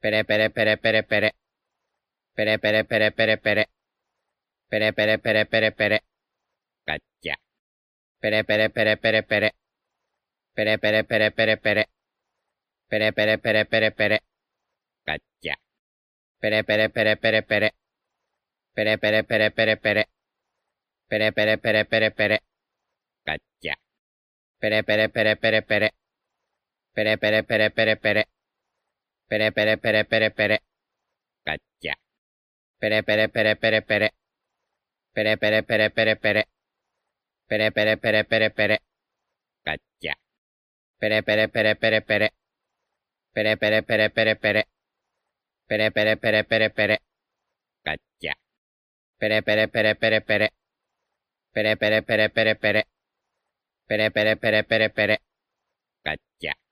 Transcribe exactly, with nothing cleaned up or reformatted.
ペレペレペレペレペレ。ペレペレペレペレペレ。ペレペレペレペレペレ。ガッチャ。ペレペレペレペレペレ。ペレペレペレペレペレ。ペレペレペレペレペレ。ガッチャ。ペレペレペレペレペレ。ペレペレペレペレペレ。ペレペレペレペレペレ。ガッチャ。ペレペレペレペレペレ。ペレペレペレペレペレ。ペレペレペレペレペレ。ガッチャ。ペレペレペレペレペレ。ペレペレペレペレペレ。ペレペレペレペレペレ。ガッチャ。ペレペレペレペレペレ。ペレペレペレペレペレ。ペレペレペレペレペレ。ガッチャ。ペレペレペレペレペレ。ペレペレペレペレペレ。ペレペレペレペレペレ。ガッチャ。